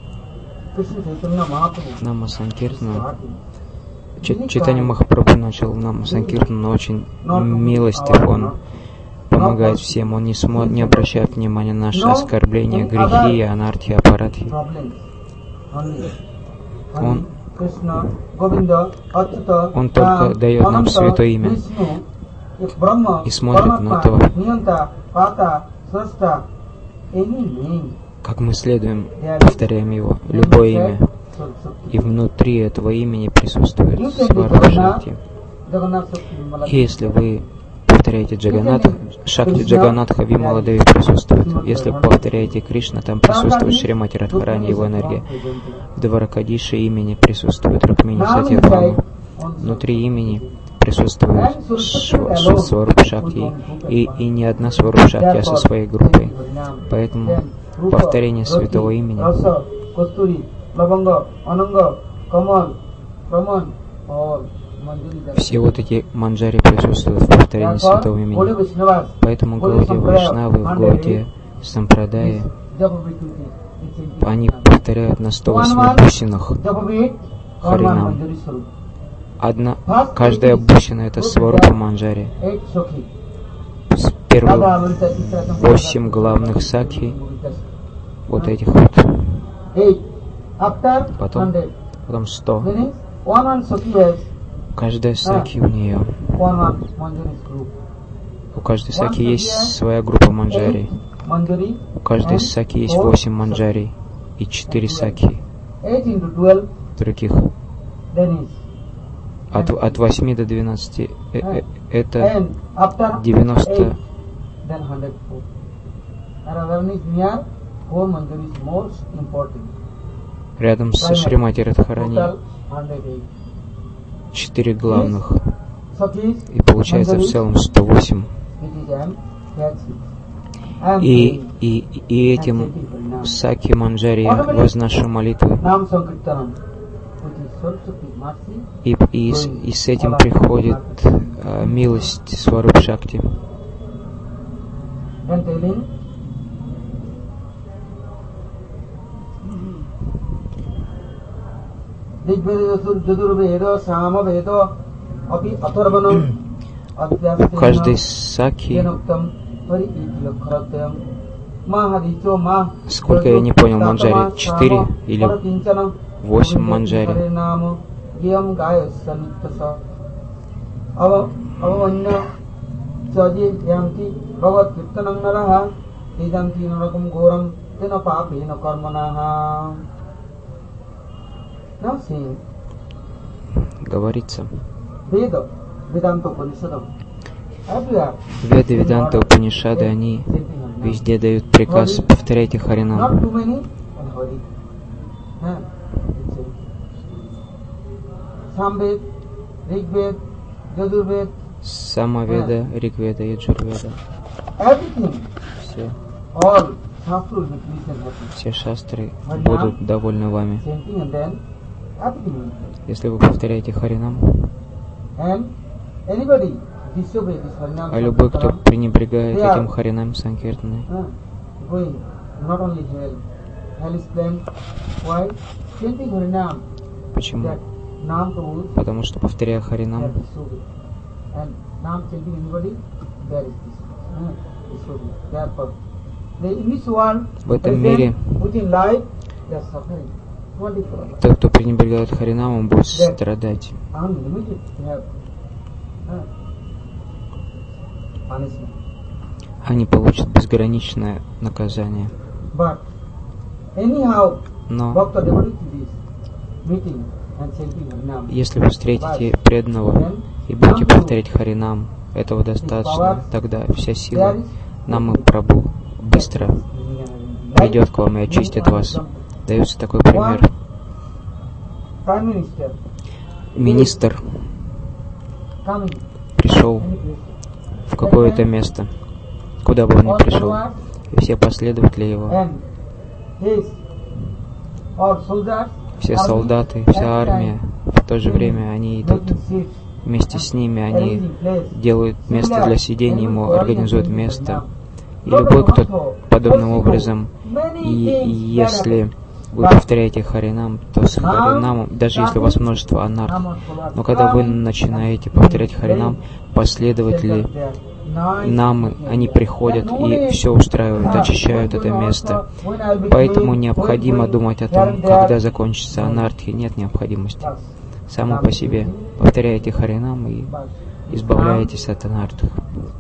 Нама Санкиртана. Чи- Чайтанья Махапрабху начал Нама Санкиртана, но очень милостив, он помогает всем, он не, смо- не обращает внимания на наши оскорбления, грехи, анархи, аппаратхи. Он, он только дает нам святое имя и смотрит на то, как мы следуем, повторяем его, любое имя. И внутри этого имени присутствует Сварупа Шакти. И если вы повторяете Джаганатха, Шакти Джаганатха Вимала Деви присутствует. Если вы повторяете Кришна, там присутствует Шримати Радхарани, его энергия. В Дваракадише имени присутствует Рукмини Сатьябхама. Внутри имени присутствует Шв- Сварупа Шакти. И, и не одна Сварупа Шакти, а со своей группой. Поэтому повторение святого имени все вот эти манджари присутствуют в повторении святого имени. Поэтому Гаудия Вайшнавы в Гаудия Сампрадаи, они повторяют на сто восьми бусинах Харинам. Одна, каждая бусина это Сварупа Манджари. Первые восемь главных сакхи, вот этих вот. Потом, потом сто. Каждая сакхи у нее. У каждой сакхи есть своя группа манджари. У каждой сакхи есть восемь манджари и четыре сакхи. Других. От, от восьми до двенадцати э, э, это девяносто. Рядом с Шримати Радхарани четыре главных. И получается в целом сто восемь. И, и, и этим Саки Манджари возношу молитвы. И, и, с, и с этим приходит э, милость Сварупа Шакти. У каждой саки, сколько я не понял, манджари, четыре или восемь манджари. Saji yanti bhavat kirtanam naraha idanti narakum goram tena papena karmanaha. Now see, говорится, Veda, Vedanta Upanishadam, everywhere, Веды, Веданта, Упанишады, они везде дают приказ: повторяйте not Харинам. too many, and Hari. Huh? Samved, Rigved, Yajurved, Самаведа, Ригведа, Яджурведа. everything, Все, all Shastra will be pleased and happy. все шастры будут довольны вами, Same thing, and then everything will be pleased. если вы повторяете Харинам. And anybody disobey this Harinam А любой, кто Sankirtanam, пренебрегает этим Харинам Санкиртаной, uh, going not only hell, hell is plain. Why? Chanting Harinam, почему? that Nam Prabhu, Потому что, повторяя they are Харинам, disobeyed. And Nam chanting anybody, there is this. Uh, disobeyed. Therefore, the in this world, в этом мире within life, they are suffering. twenty-four hours. тот, кто пренебрегает Харинамом, будет страдать. Unlimited, they have uh, punishment. Они получат безграничное наказание. But anyhow, Но Bhakta devotee to this meeting and chanting Harinam. если вы встретите преданного и будете повторять Харинам, этого достаточно, тогда вся сила Намы Прабху быстро придет к вам и очистит вас. Дается такой пример. Prime Minister Министр coming пришел any place, в какое-то место, куда бы он ни пришел, и все последователи его, and his all soldiers, все army, солдаты, at вся time, армия, в то же время они идут making seats, вместе с ними, они arranging place. делают место для сидения ему, Similar, организуют everybody место. chanting И Harinam. любой, кто Also, подобным also, образом, many и things если that вы happen. повторяете Харинам, то с Харинамом, даже если у вас множество анарх, но когда вы начинаете повторять Харинам, последователи Намы, они приходят и все устраивают, очищают это место. Поэтому необходимо думать о том, когда закончится анархия. Нет необходимости. Само по себе повторяйте Харинам и избавляетесь от анархии.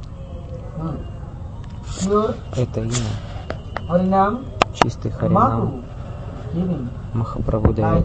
Это имя, Harinam, чистый Харинам, giving. Махапрабху дает.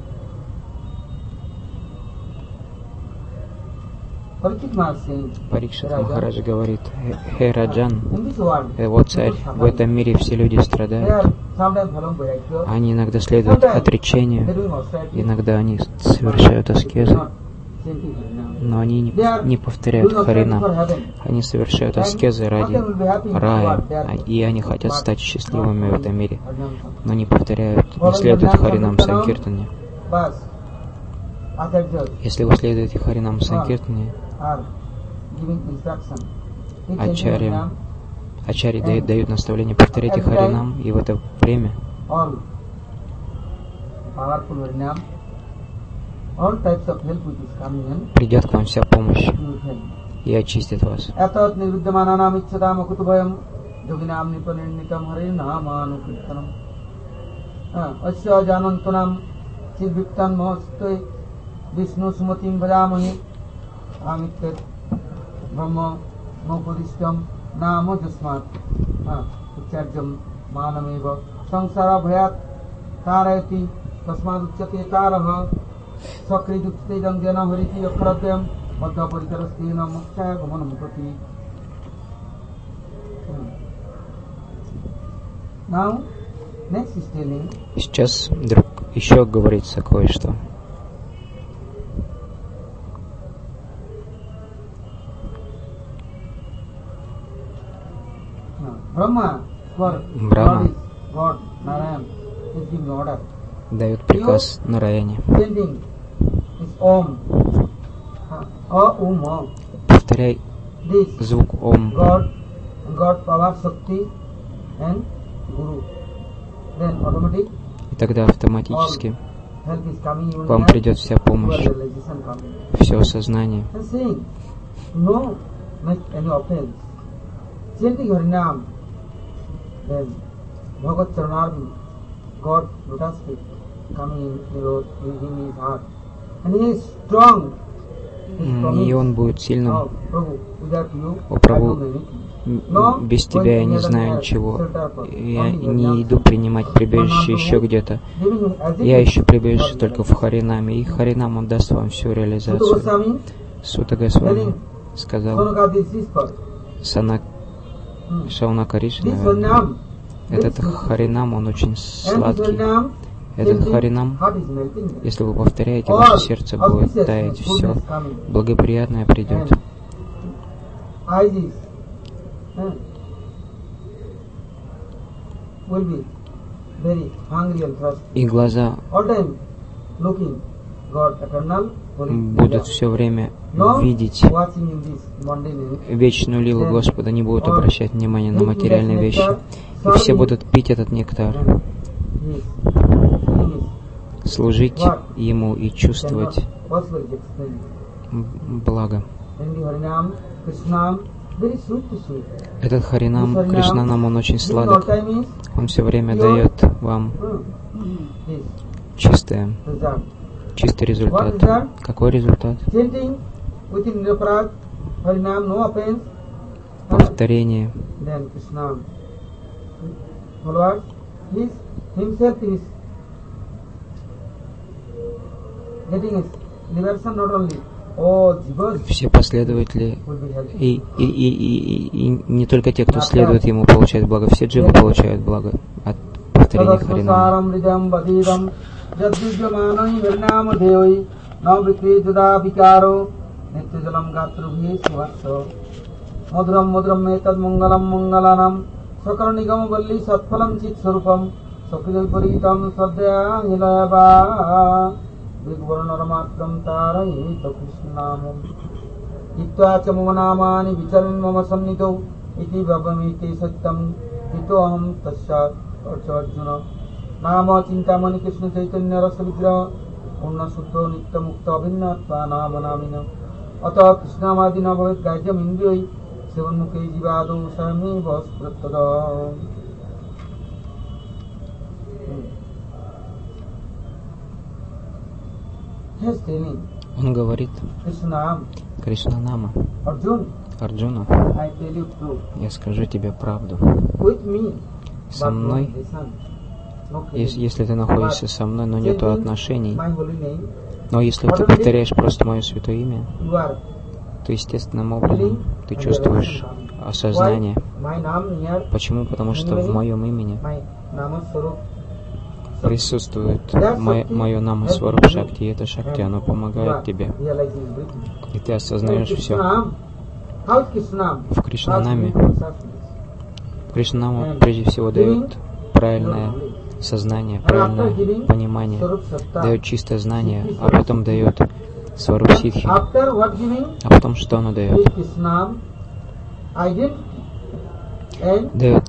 Parikshit Maharaj saying, Парикшит Махарадж говорит: «Хей Раджан, in this world, э, вот царь, в этом мире все люди they страдают. are sometimes following Vairagya, Они иногда следуют they're отречению, doing austerity, иногда они совершают аскезы, not chanting Harinam. но они не, They are не повторяют doing austerity for Харинам. heaven. Они совершают And аскезы one ради day will be happy in this рая, world, they are а- и они хотят but стать not счастливыми в этом following мире, Harinam. но не повторяют, не Following следуют Harinam Харинам Sankirtanam, Санкиртане. Bas, Acharyas Если вы следуете Харинам Санкиртане, are giving instruction. Keep chanting Ачарьям, Harinam, Ачари дают, дают наставление: повторяйте Харинам, и в это время all powerful Harinam, all types of help which is coming in, придет к вам вся помощь you will help. и очистит вас. Etat nirviddhamananam icchatam akutubhayam yoginam nipanirnitam harinamanukrittanam asya janantunam chirviktan mahastoi vishnu sumatim bhajamahi amittet brahma mopudishtam namo jasmat ucharjam manameva sangsara bhayat tarayati tasmad uchyate taraha sakri dukte jam jana hariti akharadhyam Madhya Parikarasthena Mokshaya Gamanam Prati. Now, next is telling, Сейчас друг еще говорится кое-что. uh, Brahma, for Brahma. God is God, Narayan, is giving order. Дает приказ Нараяне. Chanting is Om. Uh, Om, Om. Повторяй This звук Ом. God, God power, Shakti and Guru. Then automatic И тогда автоматически help is coming even к вам here, придет вся помощь, realization coming. все сознание. And saying, no, make any offense. Chanting Harinam, then Bhagavat Charanarvi, God lotus feet coming in, you know, in his heart. And he is strong и он будет сильным. О Прабху, без тебя я не знаю ничего. Я не иду принимать прибежище еще где-то. Я ищу прибежище только в Харинаме, и Харинам он даст вам всю реализацию. Сута Госвами сказал, Санак Шаунакариш, наверное. Этот Харинам, он очень сладкий. Этот Харинам, если вы повторяете, ваше сердце будет таять, все благоприятное придет. И глаза будут все время видеть вечную лилу Господа, не будут обращать внимание на материальные вещи. И все будут пить этот нектар, служить Ему и чувствовать благо. Этот Харинам, Кришнанам, он очень сладок. Он все время дает вам чистое, чистый результат. Какой результат? Повторение. Все последователи, и, и, и, и, и не только те, кто следует ему, получают благо, все дживы получают благо от повторения Харинама. Vigvarnaramatram tarayeta Krishnamam Ittvacha mama namani vicharan mama sannito iti bhavamiti satyam ito aham tasya Arjuna Nama Chintamani Krishna Chaitanya Rasa Vigraha Purna Suddho Nitya Mukta Abhinnatva Nama Namina Ata Krishna Madina Bhavat Gajyam Indriyai Sevanmukhe Jivado Sami Vasprattada. Он говорит, Кришнанама, Арджуна, я скажу тебе правду. Со мной, если, если ты находишься со мной, но нету отношений, но если ты повторяешь просто мое святое имя, то естественным образом ты чувствуешь осознание. Почему? Потому что в моем имени присутствует мое, мое нама Сваруб Шакти, и это Шакти, оно помогает тебе. И ты осознаешь все. В Кришнанаме Кришнанама прежде всего дает правильное сознание, правильное понимание, дает чистое знание, а потом дает Сваруб Сидхи. А потом что оно дает? Дает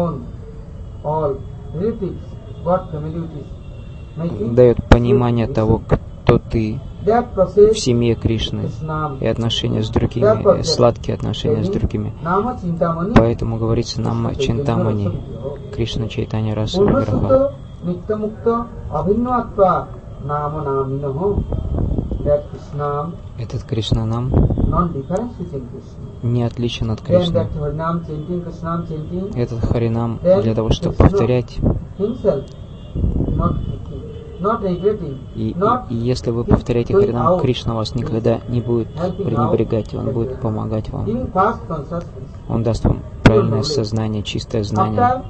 дает понимание того, кто ты в семье Кришны, и отношения с другими, сладкие отношения с другими. Поэтому говорится Нама Чинтамани, Кришна Чайтанья Раса Виграха. Этот Кришнанам не отличен от Кришны. Этот Харинам для того, чтобы повторять. И, и, и если вы повторяете Харинам, Кришна вас никогда не будет пренебрегать, Он будет помогать вам. Он даст вам правильное сознание, чистое знание.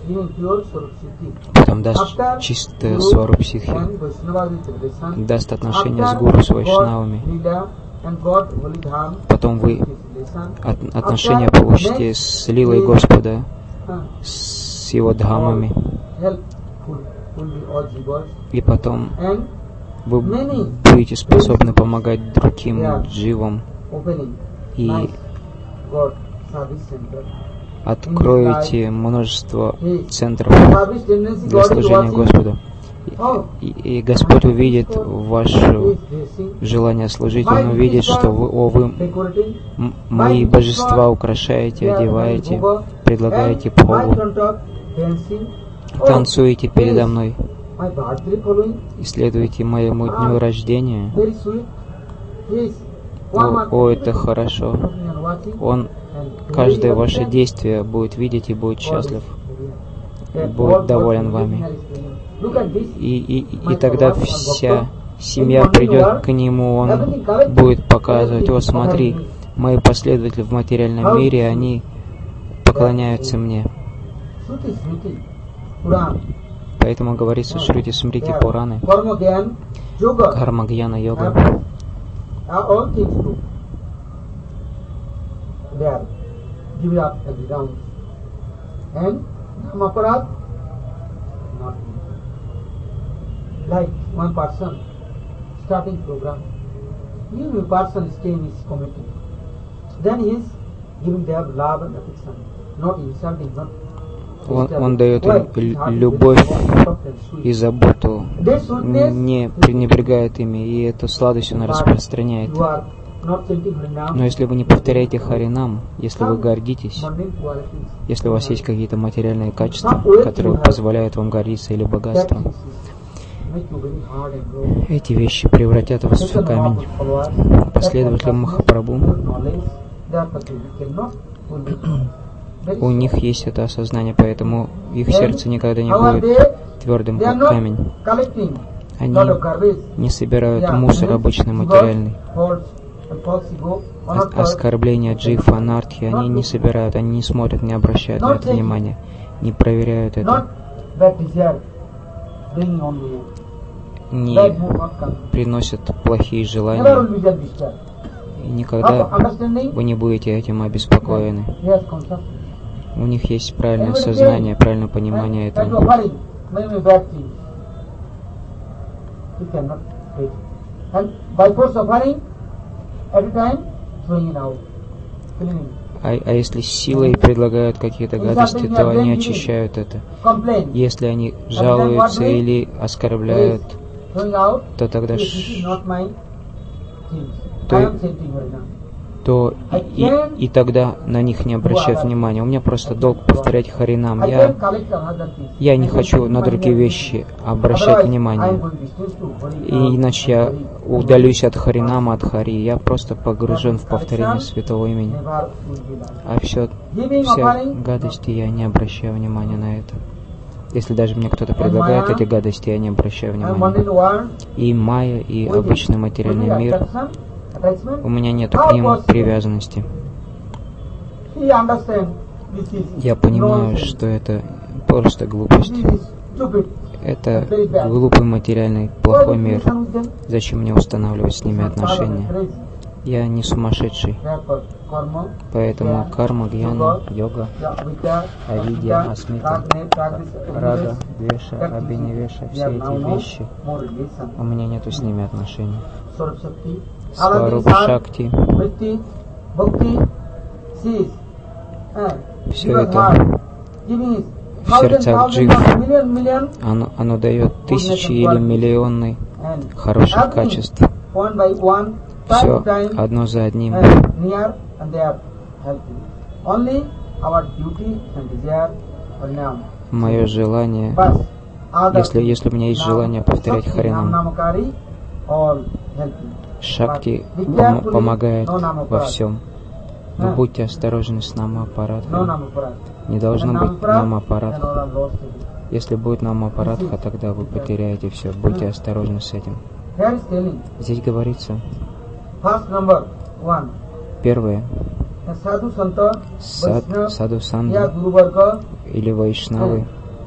Потом даст чистое Сваруб Сидхи, даст отношения с Гуру, с Вайшнавами. Потом вы от, отношения получите с Лилой Господа, с Его Дхамами. И потом вы будете способны помогать другим дживам и откроете множество центров для служения Господу. И, и Господь увидит ваше желание служить, Он увидит, что вы, о, вы м- мои божества украшаете, одеваете, предлагаете Богу, танцуете передо мной и следуете моему дню рождения. о, о, это хорошо. Он каждое ваше действие будет видеть и будет счастлив, и будет доволен вами. И, и, и тогда вся семья придет к нему, он будет показывать: о, смотри, мои последователи в материальном мире, они поклоняются мне. Поэтому говорится Шрути Смрити Пураны, Карма Гьяна Йога. Like one person starting program, you a person stay in his committee, then he is giving them love and affection, not insulting, not. Он, он дает им любовь и заботу, не пренебрегает ими, и эту сладость он распространяет. Но если вы не повторяете Харинам, если вы гордитесь, если у вас есть какие-то материальные качества, которые позволяют вам гордиться, или богатством, эти вещи превратят вас в камень. Последователи Махапрабху, у них есть это осознание, поэтому их сердце никогда не будет твердым, как камень. Они не собирают мусор обычный, материальный. Оскорбления, джифа, анартхи, они не собирают, они не смотрят, не обращают на это внимания, не проверяют это, не приносят плохие желания, и никогда вы не будете этим обеспокоены. У них есть правильное сознание, правильное понимание этого. А, а если силой предлагают какие-то гадости, то они очищают это. Если они жалуются или оскорбляют, то тогда ш... то, то и, и, и тогда на них не обращают внимания. У меня просто долг повторять Харинам. Я, я не хочу на другие вещи обращать внимание. И иначе я удалюсь от Харинама, от Хари. Я просто погружен в повторение святого имени. А все, все гадости я не обращаю внимания на это. Если даже мне кто-то предлагает эти гадости, я не обращаю внимания. И майя, и обычный материальный мир, у меня нет к ним привязанности. Я понимаю, что это просто глупость. Это глупый материальный плохой мир. Зачем мне устанавливать с ними отношения? Я не сумасшедший. Поэтому карма, гьяна, йога, авидья, асмита, рага, двеша, абхинивеша, все эти вещи, у меня нету с ними отношений. Сварупа Шакти, все это в сердцах джив, оно, оно дает тысячи или миллионы хороших качеств. Все одно за одним. Мое желание, если, если у меня есть желание повторять Харинам, Шакти пом- помогает во всем. Но будьте осторожны с Намапарадхой. Не должно быть Намапарадха. Если будет Намапарадха, тогда вы потеряете все. Будьте осторожны с этим. Здесь говорится, первое, сад, саду санги или вайшнавы,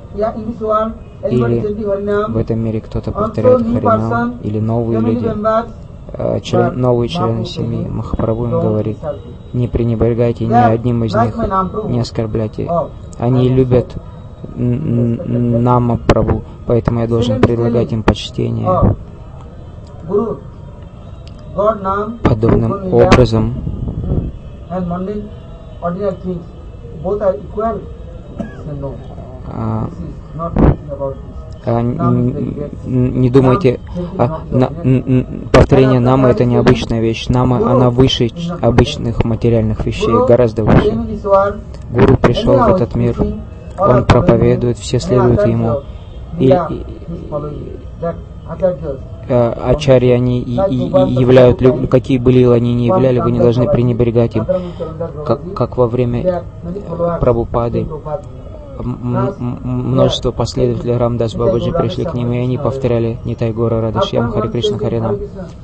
или в этом мире кто-то повторяет Харинам, или новые люди, член, новые члены семьи. Махапрабху им говорит: не пренебрегайте ни одним из них, не оскорбляйте. Они любят Намапрабху, поэтому я должен предлагать им почтение. Подобным образом а, а, не думайте, а, на, н, повторение Намы — это необычная вещь. Нама, она выше обычных материальных вещей, гораздо выше. Гуру пришел в этот мир, он проповедует, все следуют ему. И, и, э, ачарьи они и, и, и являют, какие бы лилы они не являли, вы не должны пренебрегать им. Как, как во время Прабхупады множество последователей Рамдас Бабаджи пришли к ним, и они повторяли Нитай Гора Радашьям Харе Кришна Харе Рам.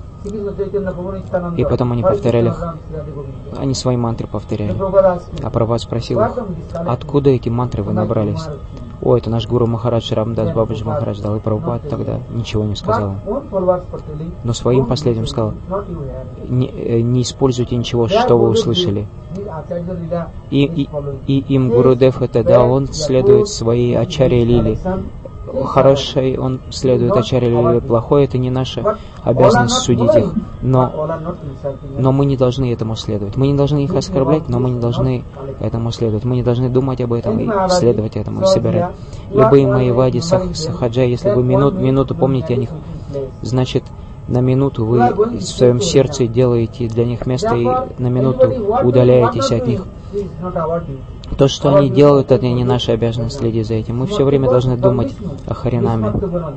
И потом они повторяли, они свои мантры повторяли. А Прабхупад спросил их, откуда эти мантры вы набрались? О, это наш гуру Махарадж Рамдас Бабаджи Махарадж дал. И Прабхупад тогда ничего не сказал. Но своим последователям сказал, не, не используйте ничего, что вы услышали. И, и, и им Гурудев это да, он следует своей ачарье лили. Хороший он следует ачарье лили, плохой это не наша обязанность судить их. Но, но мы не должны этому следовать. Мы не должны их оскорблять, но мы не должны этому следовать. Мы не должны думать об этом и следовать этому и собирать. Любые мои вади, сах, сахаджа, если вы минут, минуту помните о них, значит, на минуту вы в своем сердце делаете для них место и на минуту удаляетесь от них. То, что они делают, это не наша обязанность следить за этим. Мы все время должны думать о Харинаме.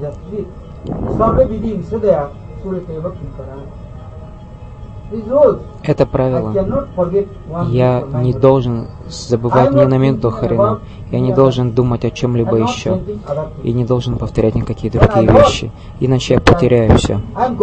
Это правило. Я не должен забывать ни на минуту Харинам. Я не должен думать о чем-либо еще. И не должен повторять никакие другие вещи. Иначе я потеряю все.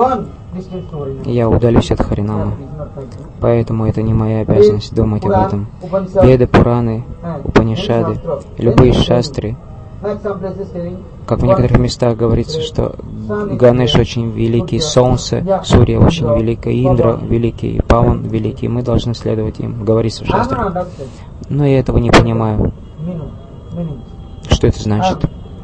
Я удалюсь от Харинама. Поэтому это не моя обязанность думать об этом. Веды, Пураны, Упанишады, любые шастры. Как в некоторых местах говорится, что Ганеш очень великий, Солнце, Сурья очень великое, Индра великий, Паван великий. Мы должны следовать им, говорится в шастрах. Но я этого не понимаю. Что это значит?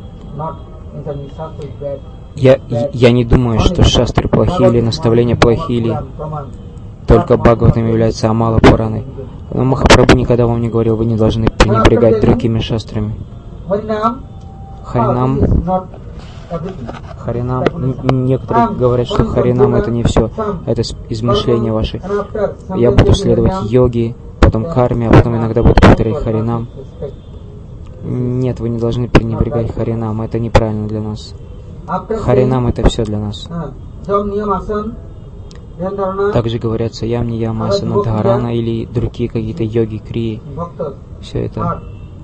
Я, я не думаю, что шастры плохие или наставления плохие, или только Бхагаватам является Амала Пураной. Но Махапрабху никогда вам не говорил, вы не должны пренебрегать другими шастрами. Харинам, Харинам, некоторые говорят, что Харинам это не все, это измышления ваши. Я буду следовать йоге, потом карме, а потом иногда буду повторять Харинам. Нет, вы не должны пренебрегать Харинам, это неправильно для нас. Харинам это все для нас. Также говорятся Ям Нiyam Asana Dharana или другие какие-то йоги, крии. Все это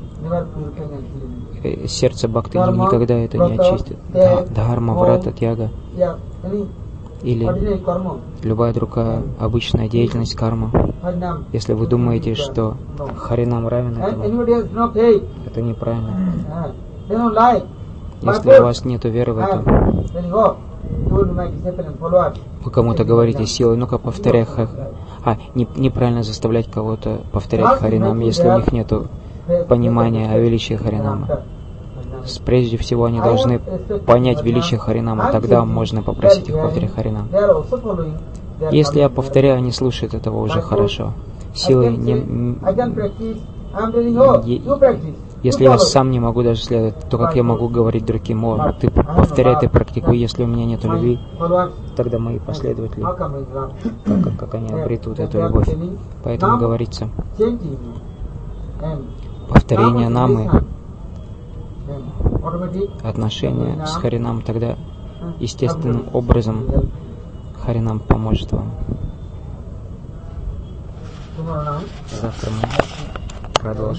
сердце бхакти никогда это не очистит. Дхарма, врата, тяга или любая другая обычная деятельность карма. Если вы думаете, что Харинам равен этому, это неправильно. Если у вас нет веры в это, вы кому-то говорите силой, ну-ка повторяй ха... А, не, неправильно заставлять кого-то повторять Харинам, если у них нет понимания о величии Харинама. Прежде всего они должны понять величие Харинама, тогда можно попросить их повторять Харинам. Если я повторяю, они слушают этого уже хорошо. Силой не... Если я сам не могу даже следовать, то как я могу говорить другим, о, ты повторяй, ты практикуй, если у меня нет любви, тогда мои последователи, как, как они обретут эту любовь. Поэтому говорится, повторение намы, отношения с Харинам, тогда естественным образом Харинам поможет вам. Завтра мы продолжим.